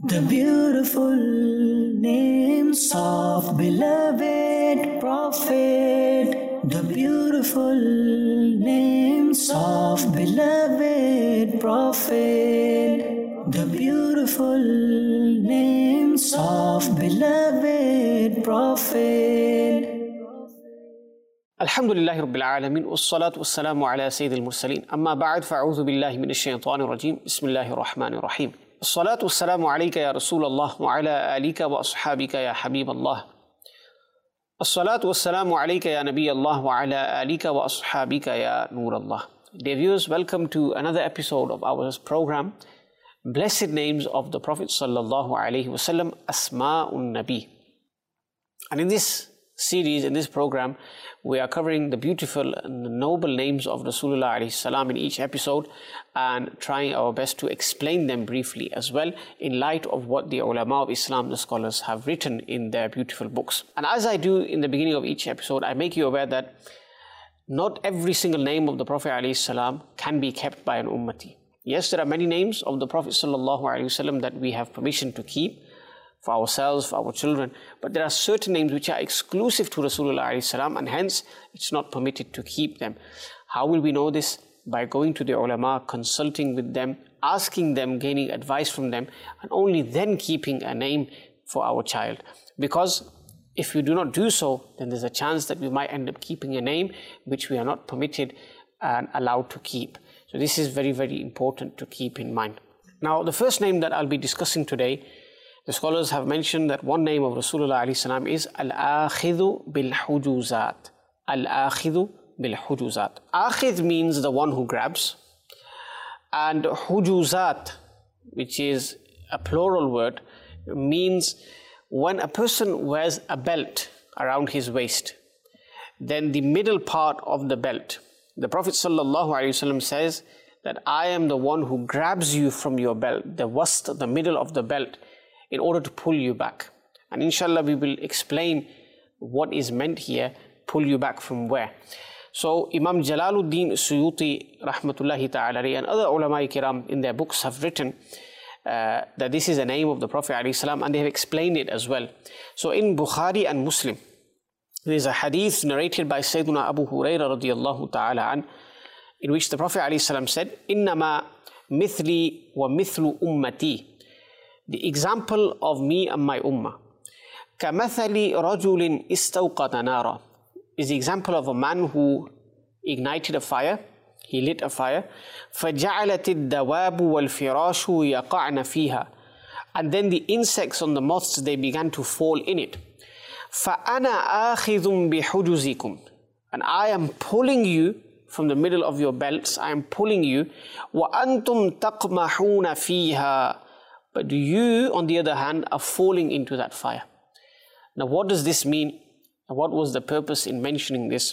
The beautiful names of beloved Prophet. The beautiful names of beloved Prophet. The beautiful names of beloved Prophet. Alhamdulillahi Rabbil Alameen, wassalatu wassalamu ala Sayyidil Mursaleen, amma ba'd, fa'udhu billahi minash shaytanir rajim, bismillahir rahmanir rahim. Assalatu wassalamu alayka ya Rasulallah wa ala alika wa ashabika ya Habiballah. Assalatu wassalamu alayka ya Nabiyallah wa ala alika wa ashabika ya Nurallah. Dear viewers, welcome to another episode of our program, Blessed Names of the Prophet Sallallahu Alaihi Wasallam, Asma'un Nabi. And in this series, in this program, we are covering the beautiful and the noble names of Rasulullah alayhi salam in each episode and trying our best to explain them briefly as well in light of what the ulama of Islam, the scholars, have written in their beautiful books. And as I do in the beginning of each episode, I make you aware that not every single name of the Prophet alayhi salam can be kept by an ummati. Yes, there are many names of the Prophet sallallahu alaihi wasallam that we have permission to keep for ourselves, for our children, but there are certain names which are exclusive to Rasulullah alayhi salam, and hence it's not permitted to keep them. How will we know this? By going to the ulama, consulting with them, asking them, gaining advice from them, and only then keeping a name for our child. Because if we do not do so, then there's a chance that we might end up keeping a name which we are not permitted and allowed to keep. So this is very, very important to keep in mind. Now, the first name that I'll be discussing today, the scholars have mentioned that one name of Rasulullah alayhi salam is Al-Akhidhu bil-Hujuzat. Al-Akhidhu bil-Hujuzat. Akhidh means the one who grabs, and Hujuzat, which is a plural word, means when a person wears a belt around his waist, then the middle part of the belt, the Prophet sallallahu alaihi wasallam says that I am the one who grabs you from your belt, the wast, the middle of the belt, in order to pull you back. And inshallah we will explain what is meant here, pull you back from where. So Imam Jalaluddin Suyuti rahmatullahi ta'ala and other ulama kiram in their books have written that this is a name of the Prophet alayhi salam, and they have explained it as well. So in Bukhari and Muslim, there is a hadith narrated by Sayyiduna Abu Hurairah radiyallahu ta'ala an, in which the Prophet alayhi salam said, Innama mithli wa mithlu ummati. The example of me and my ummah, كَمَثَلِ رَجُلٍ إِسْتَوْقَدَ نَارًا, is the example of a man who ignited a fire, he lit a fire, فَجَعَلَتِ الدَّوَابُ وَالْفِرَاشُ يَقَعْنَ فِيهَا, and then the insects and the moths, they began to fall in it. فَأَنَا آخِذٌ بِحُجُزِكُمْ, and I am pulling you from the middle of your belts, I am pulling you, وَأَنْتُمْ تَقْمَحُونَ فِيهَا, but you, on the other hand, are falling into that fire. Now, what does this mean? What was the purpose in mentioning this?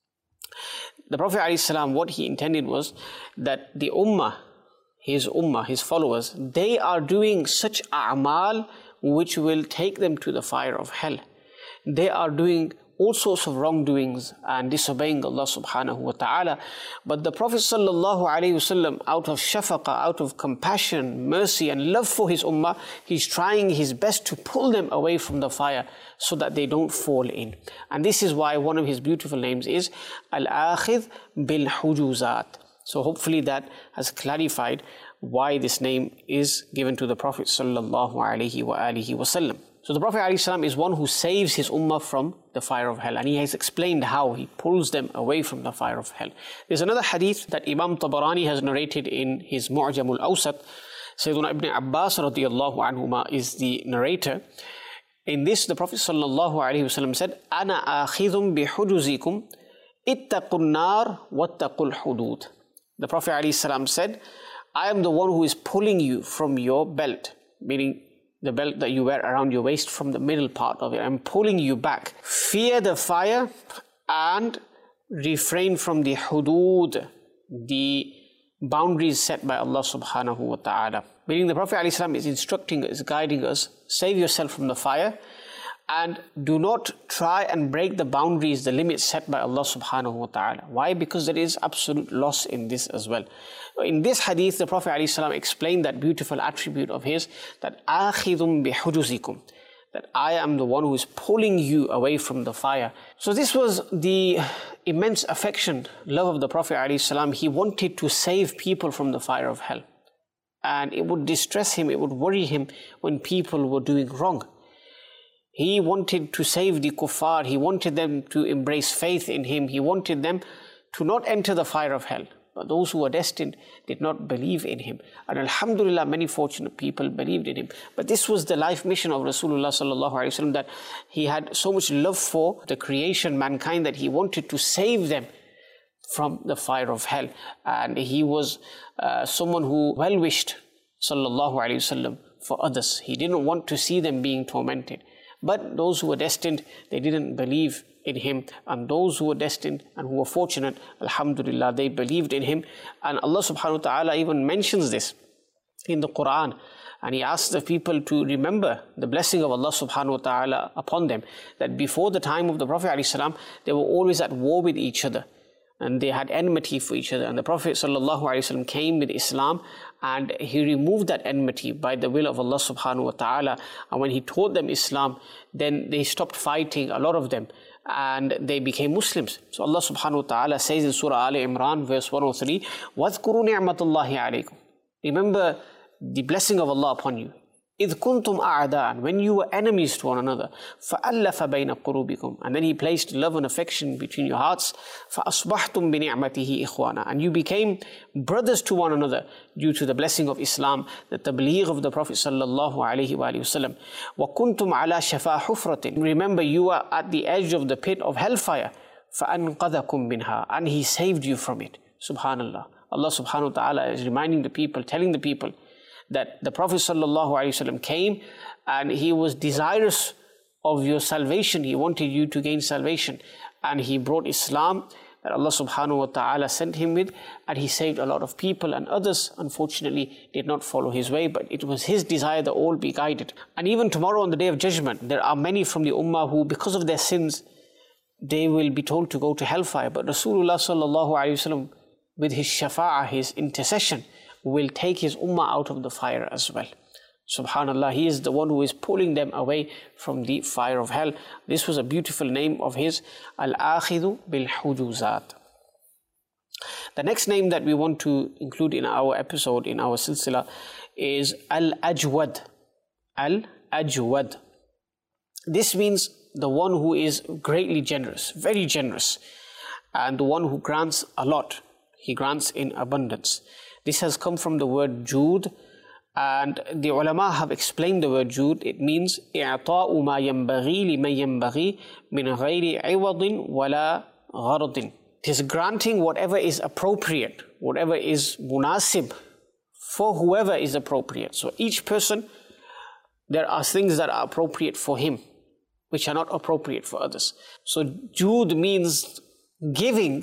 The Prophet ﷺ, what he intended was that the ummah, his followers, they are doing such a'mal which will take them to the fire of hell. They are doing all sorts of wrongdoings and disobeying Allah subhanahu wa ta'ala. But the Prophet sallallahu alayhi wasallam, out of shafaqah, out of compassion, mercy and love for his ummah, he's trying his best to pull them away from the fire so that they don't fall in. And this is why one of his beautiful names is Al-Akhidh bil-Hujuzat. So hopefully that has clarified why this name is given to the Prophet sallallahu alayhi wa alihi wasallam. So the Prophet ﷺ is one who saves his ummah from the fire of hell, and he has explained how he pulls them away from the fire of hell. There's another hadith that Imam Tabarani has narrated in his Mu'jam al-Awsat. Sayyiduna Ibn Abbas radiyallahu anhuma is the narrator. In this, the Prophet ﷺ said, Ana akhidhum bihujuzikum ittaqun nar wattaqul hudud. The Prophet ﷺ said, I am the one who is pulling you from your belt, meaning the belt that you wear around your waist, from the middle part of it. I'm pulling you back. Fear the fire and refrain from the hudud, the boundaries set by Allah subhanahu wa ta'ala. Meaning the Prophet ﷺ is instructing us, guiding us, save yourself from the fire And do not try and break the boundaries, the limits set by Allah subhanahu wa ta'ala. Why? Because there is absolute loss in this as well. In this hadith, the Prophet ﷺ explained that beautiful attribute of his, that آخِذٌ بِحُجُزِكُمْ, that I am the one who is pulling you away from the fire. So this was the immense affection, love of the Prophet ﷺ. He wanted to save people from the fire of hell. And it would distress him, it would worry him when people were doing wrong. He wanted to save the kuffar, he wanted them to embrace faith in him, he wanted them to not enter the fire of hell. But those who were destined did not believe in him. And alhamdulillah, many fortunate people believed in him. But this was the life mission of Rasulullah sallallahu alaihi wasallam, that he had so much love for the creation, mankind, that he wanted to save them from the fire of hell. And he was someone who well-wished sallallahu alaihi wasallam for others. He didn't want to see them being tormented. But those who were destined, they didn't believe in him. And those who were destined and who were fortunate, alhamdulillah, they believed in him. And Allah subhanahu wa ta'ala even mentions this in the Quran. And he asks the people to remember the blessing of Allah subhanahu wa ta'ala upon them. That before the time of the Prophet ﷺ, they were always at war with each other. And they had enmity for each other. And the Prophet ﷺ came with Islam, and he removed that enmity by the will of Allah subhanahu wa ta'ala. And when he taught them Islam, then they stopped fighting, a lot of them, and they became Muslims. So Allah subhanahu wa ta'ala says in Surah Al Imran, verse 103, وَاذْكُرُوا نِعْمَةَ اللَّهِ عَلَيْكُمْ. Remember the blessing of Allah upon you. إِذْ كُنْتُمْ أَعْدَاءً, when you were enemies to one another. فَأَلَّفَ بَيْنَ قُلُوبِكُمْ, and then he placed love and affection between your hearts. فَأَصْبَحْتُمْ بِنِعْمَتِهِ إِخْوَانًا, and you became brothers to one another due to the blessing of Islam, the tabligh of the Prophet sallallahu alaihi wasallam. وَكُنْتُمْ عَلَى شَفَا حُفْرَةٍ, remember you are at the edge of the pit of hellfire. فَأَنْقَذَكُمْ مِنْهَا, and he saved you from it. Subhanallah. Allah subhanahu wa ta'ala is reminding the people, telling the people, that the Prophet ﷺ came and he was desirous of your salvation. He wanted you to gain salvation. And he brought Islam that Allah subhanahu wa ta'ala sent him with, and he saved a lot of people, and others unfortunately did not follow his way. But it was his desire that all be guided. And even tomorrow on the Day of Judgment, there are many from the Ummah who, because of their sins, they will be told to go to hellfire. But Rasulullah ﷺ, with his shafa'ah, his intercession, will take his ummah out of the fire as well. Subhanallah, he is the one who is pulling them away from the fire of hell. This was a beautiful name of his, Al-Akhidhu bil-Hujuzat. The next name that we want to include in our episode, in our silsila, is Al-Ajwad. Al-Ajwad. This means the one who is greatly generous, very generous, and the one who grants a lot. He grants in abundance. This has come from the word Jood, and the ulama have explained the word Jood. It means إِعْطَاءُ مَا يَنْبَغِي لِمَنْ يَنْبَغِي مِنْ غَيْرِ عِوَضٍ وَلَا غَرَضٍ. It is granting whatever is appropriate, whatever is munasib, for whoever is appropriate. So each person, there are things that are appropriate for him, which are not appropriate for others. So Jood means giving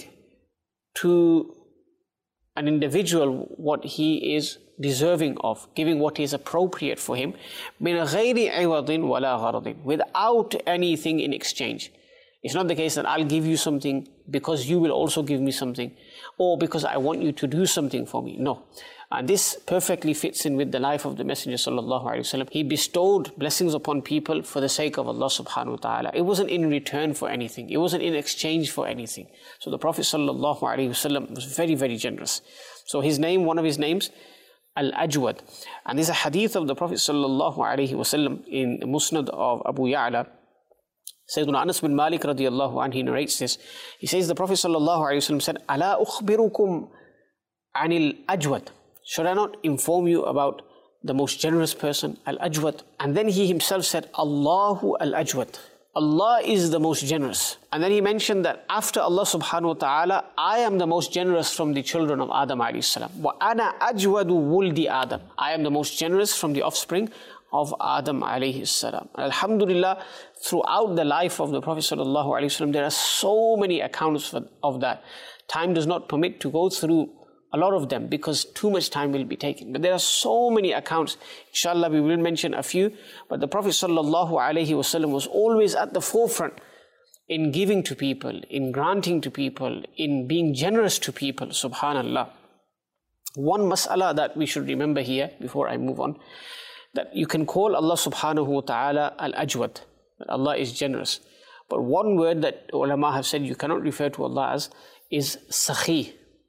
to an individual what he is deserving of, giving what is appropriate for him, مِنْ غَيْرِ عِوَضٍ وَلَا غَرَضٍ, without anything in exchange. It's not the case that I'll give you something because you will also give me something, or because I want you to do something for me. No. And this perfectly fits in with the life of the Messenger sallallahu alaihi wasallam. He bestowed blessings upon people for the sake of Allah subhanahu wa ta'ala. It wasn't in return for anything. It wasn't in exchange for anything. So the Prophet sallallahu alaihi wasallam was very, very generous. So his name, one of his names, Al-Ajwad. And there's a hadith of the Prophet sallallahu alaihi wasallam in the Musnad of Abu Ya'la. Sayyiduna Anas bin Malik radiyallahu anhu, he narrates this. He says the Prophet sallallahu alaihi wasallam said, "Ala ukhbirukum anil ajwad." Should I not inform you about the most generous person, Al-Ajwad? And then he himself said, Allahu Al-Ajwad. Allah is the most generous. And then he mentioned that after Allah subhanahu wa ta'ala, I am the most generous from the children of Adam alayhi salam. Wa ana ajwadu wuldi Adam. I am the most generous from the offspring of Adam alayhi salam. Alhamdulillah, throughout the life of the Prophet sallallahu alayhi wasallam, there are so many accounts of that. Time does not permit to go through a lot of them, because too much time will be taken. But there are so many accounts. Inshallah, we will mention a few. But the Prophet ﷺ was always at the forefront in giving to people, in granting to people, in being generous to people. Subhanallah. One mas'ala that we should remember here before I move on, that you can call Allah subhanahu wa ta'ala al-ajwad, that Allah is generous. But one word that ulama have said you cannot refer to Allah as is sakhi.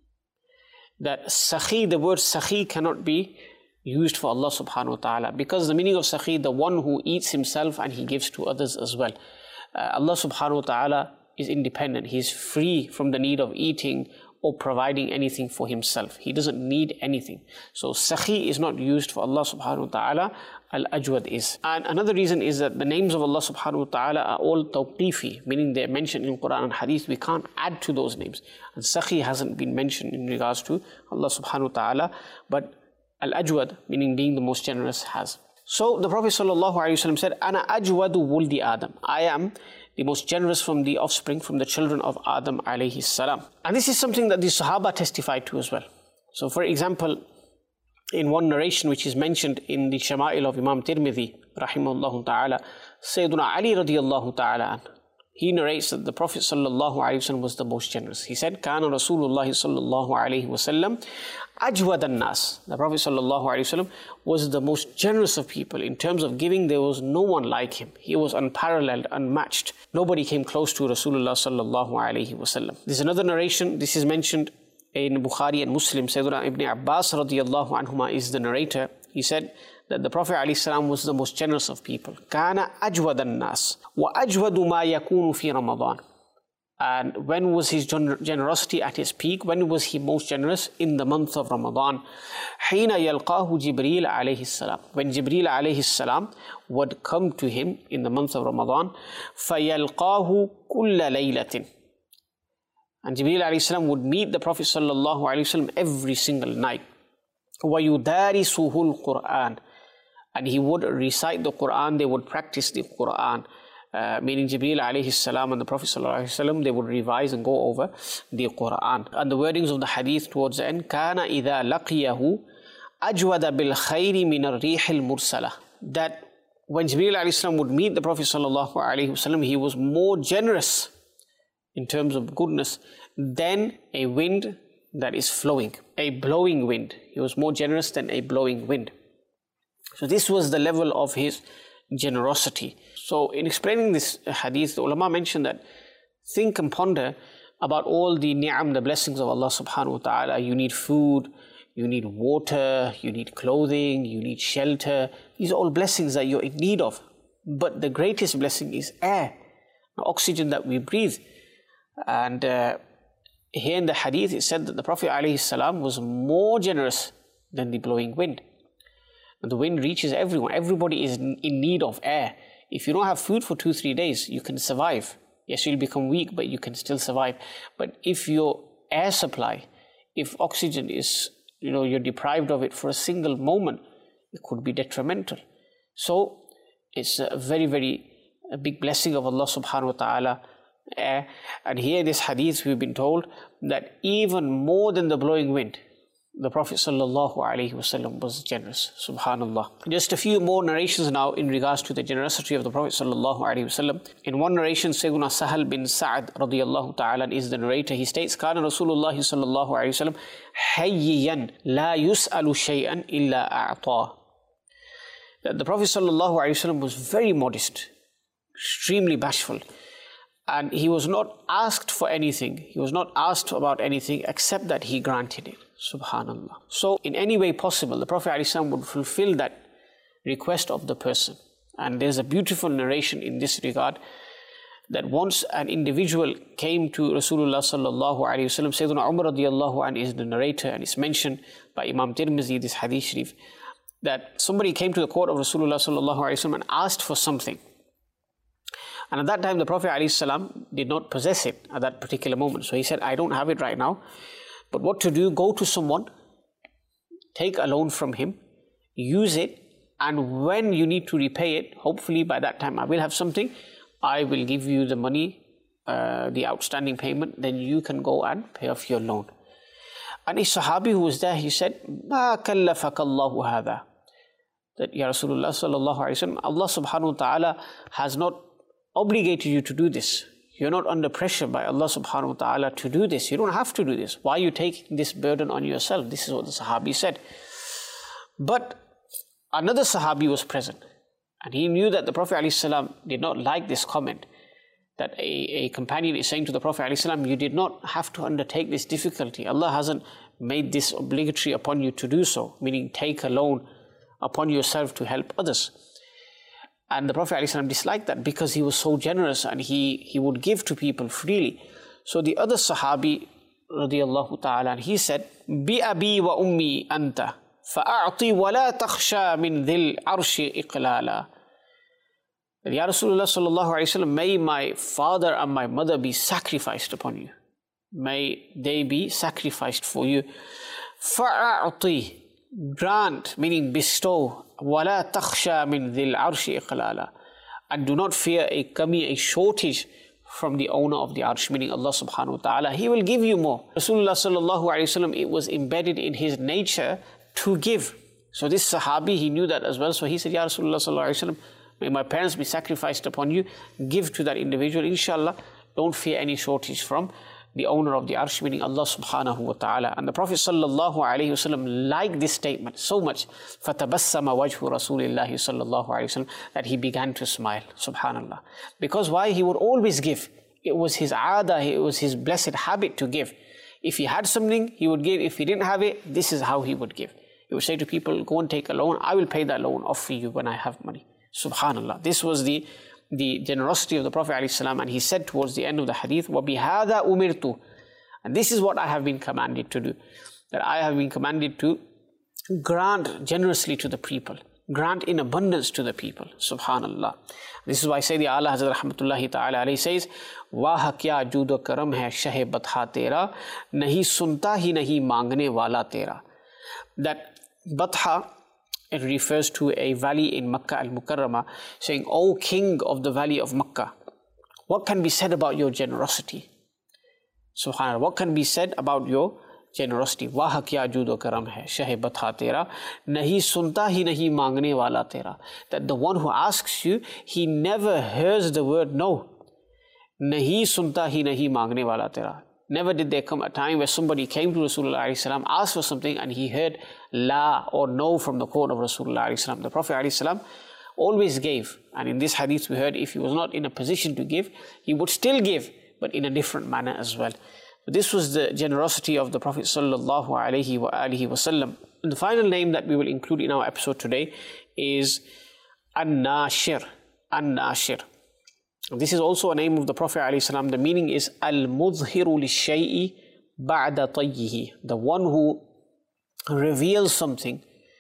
That sakhi, the word sakhi cannot be used for Allah subhanahu wa ta'ala, because the meaning of sakhi, the one who eats himself and he gives to others as well. Allah subhanahu wa ta'ala is independent. He is free from the need of eating or providing anything for himself. He doesn't need anything. So sakhi is not used for Allah subhanahu wa ta'ala, al-ajwad is. And another reason is that the names of Allah subhanahu wa ta'ala are all tawqifi, meaning they're mentioned in Quran and Hadith. We can't add to those names. And sakhi hasn't been mentioned in regards to Allah subhanahu wa ta'ala, but al-ajwad, meaning being the most generous, has. So the Prophet ﷺ said, Ana ajwadu wuldi Adam. I am the most generous from the offspring, from the children of Adam alayhi salam. And this is something that the Sahaba testified to as well. So for example, in one narration which is mentioned in the Shama'il of Imam Tirmidhi, rahimahullah ta'ala, Sayyiduna Ali radiyallahu ta'ala, he narrates that the Prophet ﷺ was the most generous. He said, Kana Rasulullah ﷺ ajwad an-nas. The Prophet ﷺ was the most generous of people. In terms of giving, there was no one like him. He was unparalleled, unmatched. Nobody came close to Rasulullah ﷺ. There's another narration, this is mentioned in Bukhari and Muslim. Sayyidina Ibn Abbas radiyallahu anhuma is the narrator. He said that the Prophet ﷺ was the most generous of people. Kana ajwad an-nas wa ajwadu ma yakunu fi Ramadan. And when was his generosity at its peak? When was he most generous? In the month of Ramadan. حين يلقاه جبريل عليه السلام. When Jibreel عليه السلام would come to him in the month of Ramadan, فيلقاه كل ليلة. And Jibreel عليه السلام would meet the Prophet صلى الله عليه وسلم every single night. ويدارسه القرآن. And he would recite the Quran, they would practice the Quran. Meaning Jibreel alayhi salam and the Prophet sallallahu alayhi wasallam, they would revise and go over the Quran. And the wordings of the hadith towards the end, كَانَ إِذَا لَقِيَهُ أَجْوَدَ بِالْخَيْرِ مِنَ الرِّيحِ الْمُرْسَلَةِ. That when Jibreel alayhi salam would meet the Prophet sallallahu alayhi wasallam, he was more generous in terms of goodness than a wind that is flowing, a blowing wind. He was more generous than a blowing wind. So this was the level of his generosity. So in explaining this hadith, the ulama mentioned that think and ponder about all the ni'am, the blessings of Allah subhanahu wa ta'ala. You need food, you need water, you need clothing, you need shelter. These are all blessings that you're in need of. But the greatest blessing is air, oxygen that we breathe. And here in the hadith it said that the Prophet alayhi salam was more generous than the blowing wind. And the wind reaches everyone. Everybody is in need of air. If you don't have food for 2-3 days, you can survive. Yes, you'll become weak, but you can still survive. But if your air supply, if oxygen is, you're deprived of it for a single moment, it could be detrimental. So it's a very, very big blessing of Allah subhanahu wa ta'ala, air. And here in this hadith we've been told that even more than the blowing wind, the Prophet ﷺ was generous. Subhanallah. Just a few more narrations now in regards to the generosity of the Prophet ﷺ. In one narration, Sayyiduna Sahal bin Sa'ad radiyallahu ta'ala is the narrator. He states, Kana Rasulullah ﷺ hayyiyan la yus'alu shay'an illa a'ta. That the Prophet ﷺ was very modest, extremely bashful. And he was not asked for anything. He was not asked about anything except that he granted it. Subhanallah. So in any way possible, the Prophet ﷺ would fulfill that request of the person. And there's a beautiful narration in this regard, that once an individual came to Rasulullah sallallahu alayhi wasallam, Sayyidina Umar radiyallahu anhu is the narrator, and it's mentioned by Imam Tirmidhi, this hadith sharif, that somebody came to the court of Rasulullah sallallahu alayhi wasallam and asked for something. And at that time, the Prophet ﷺ did not possess it at that particular moment. So he said, I don't have it right now. But what to do? Go to someone, take a loan from him, use it, and when you need to repay it, hopefully by that time I will have something, I will give you the money, the outstanding payment, then you can go and pay off your loan. And a Sahabi who was there, he said, مَا كَلَّفَكَ اللَّهُ هَذَا. That, Ya Rasulullah sallallahu alayhi wa sallam, Allah subhanahu wa ta'ala has not obligated you to do this. You're not under pressure by Allah subhanahu wa ta'ala to do this. You don't have to do this. Why are you taking this burden on yourself? This is what the Sahabi said. But another Sahabi was present, and he knew that the Prophet ﷺ did not like this comment, that a companion is saying to the Prophet ﷺ, you did not have to undertake this difficulty. Allah hasn't made this obligatory upon you to do so, meaning take a loan upon yourself to help others. And the Prophet ﷺ disliked that because he was so generous and he would give to people freely. So the other Sahabi, radiyallahu ta'ala, he said, Bi abi wa ummi anta, fa'a'ti wa la takhsha min dhil arshi iqlala. Ya Rasulullah sallallahu alayhi wa sallam, may my father and my mother be sacrificed upon you. May they be sacrificed for you. Fa'a'ti, grant, meaning bestow, وَلَا تَخْشَى مِنْ ذِي الْعَرْشِ إِقْلَالًا, and do not fear a kami, a shortage from the owner of the arsh, meaning Allah subhanahu wa ta'ala. He will give you more. Rasulullah sallallahu alayhi wa sallam, it was embedded in his nature to give. So this Sahabi, he knew that as well. So he said, Ya Rasulullah sallallahu alayhi wa sallam, may my parents be sacrificed upon you. Give to that individual, inshallah. Don't fear any shortage from the owner of the arsh, meaning Allah subhanahu wa ta'ala. And the Prophet sallallahu alayhi wa sallam liked this statement so much, فَتَبَسَّمَ وَجْهُ رَسُولِ اللَّهِ sallallahu alayhi wa sallam, that he began to smile, subhanallah. Because why? He would always give. It was his aada, it was his blessed habit to give. If he had something, he would give. If he didn't have it, this is how he would give. He would say to people, go and take a loan, I will pay that loan off for you when I have money. Subhanallah. This was the generosity of the Prophet ﷺ, and he said towards the end of the hadith, وَبِهَذَا أُمِرْتُ, and this is what I have been commanded to do, that I have been commanded to grant generously to the people, grant in abundance to the people. Subhanallah. This is why Sayyidi A'la Hazrat Rahmatullahi Ta'ala alayhi says, وَاهَ kya jood o karam hai shah batha tera, nahi sunta hi nahi mangne wala tera. That Batha, it refers to a valley in Makkah al-Mukarramah, saying, O King of the valley of Makkah, what can be said about your generosity? Subhanallah, what can be said about your generosity? Waha kya judo karam hai, shahe batha tera, nahi sunta hi nahi mangne wala tera. That the one who asks you, he never hears the word no. Nahi sunta hi nahi mangne wala tera. Never did there come a time where somebody came to Rasulullah ﷺ, asked for something, and he heard la or no from the court of Rasulullah ﷺ. The Prophet ﷺ always gave. And in this hadith we heard, if he was not in a position to give, he would still give, but in a different manner as well. But this was the generosity of the Prophet sallallahu alaihi wasallam. And the final name that we will include in our episode today is An-Nashir. An-Nashir. This is also a name of the Prophet ﷺ. The meaning is Al-Mudhiru Li-Shay'i Ba'da Tayyihi, the one who reveals something,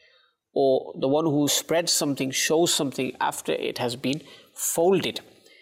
or the one who spreads something, shows something after it has been folded.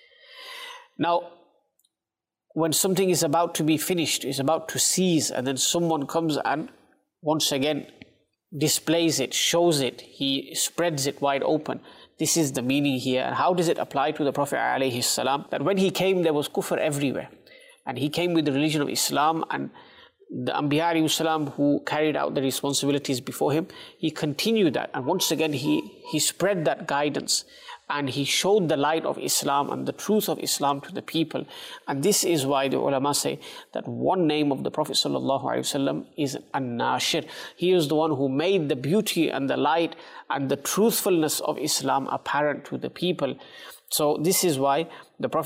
Now, when something is about to be finished, is about to cease, and then someone comes and once again displays it, shows it, he spreads it wide open. This is the meaning here. And how does it apply to the Prophet ﷺ? That when he came, there was kufr everywhere. And he came with the religion of Islam, and the Anbiya ﷺ who carried out the responsibilities before him, he continued that. And once again, he spread that guidance, and he showed the light of Islam and the truth of Islam to the people. And this is why the ulama say that one name of the Prophet ﷺ is An-Nashir. He is the one who made the beauty and the light and the truthfulness of Islam apparent to the people. So this is why the Prophet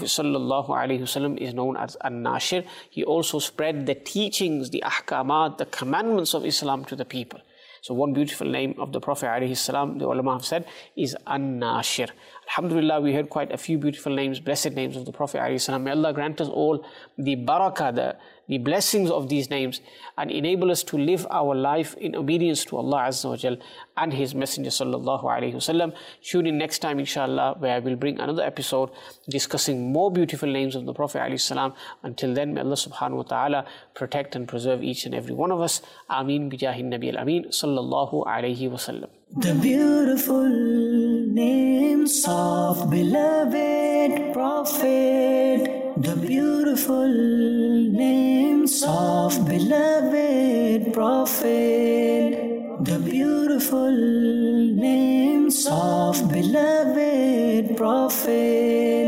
ﷺ is known as An-Nashir. He also spread the teachings, the ahkamat, the commandments of Islam to the people. So one beautiful name of the Prophet ﷺ, the ulama have said, is An-Nashir. Alhamdulillah, we heard quite a few beautiful names, blessed names of the Prophet ﷺ. May Allah grant us all the barakah, the blessings of these names, and enable us to live our life in obedience to Allah Azza wa Jal and His Messenger Sallallahu Alaihi Wasallam. Tune in next time, inshallah, where I will bring another episode discussing more beautiful names of the Prophet ﷺ. Until then, may Allah Subhanahu wa Ta'ala protect and preserve each and every one of us. Ameen bijahi Nabi al-Ameen Sallallahu Alaihi Wasallam. The beautiful names of beloved Prophet, the beautiful names names of beloved Prophet, the beautiful names of beloved Prophet.